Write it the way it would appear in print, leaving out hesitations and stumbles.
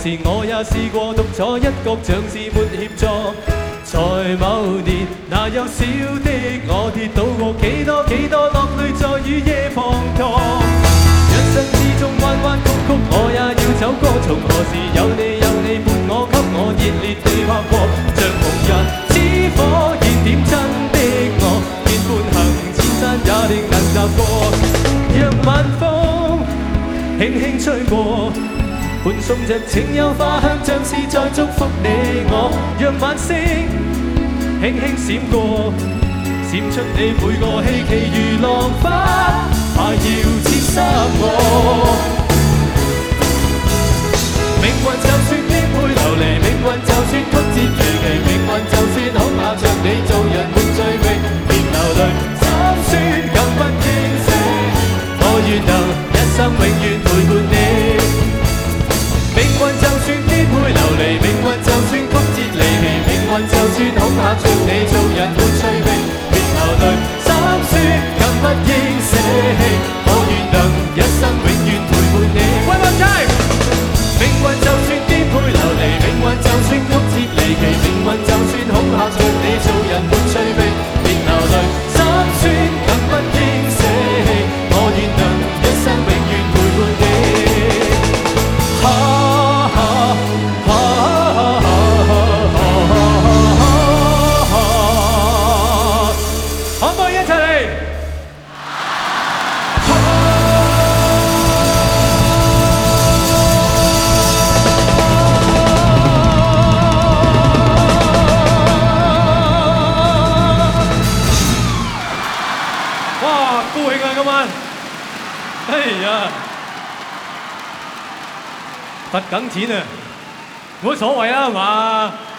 時我也試過獨坐一角，像是沒協助。在某年，那幼小的我跌倒過幾多落淚在雨夜滂沱。人生之中彎彎曲曲，我也要走過。從何時有你伴我，給我熱烈地拍過，像紅日似火熱點真的我，見半行千山也定能踏過。讓晚風輕輕吹過，伴送着情有花香，像是在祝福你我。讓晚星輕輕閃過，閃出你每個希冀如浪花，怕要刺傷我。命運就算顛沛流離，命運就算曲折離奇，命運就算恐嚇着你做人沒趣味，別流淚心酸更不應死，我願能一生永遠陪伴你。命運就算顛沛流離，命運就算曲折離奇，命運就算恐嚇着你做人沒趣味，別流淚心酸更不應捨棄，我願能一生永遠陪伴你。One more time。命運就算顛沛流離，命運就算曲折離奇，命運就算恐嚇着你做人沒趣味，別流淚心酸更不應捨棄，我願能一生永遠陪伴你。可唔可以一齊嚟？哇，高興啊今晚！哎呀，罰緊錢啊，冇乜所謂啦係嘛？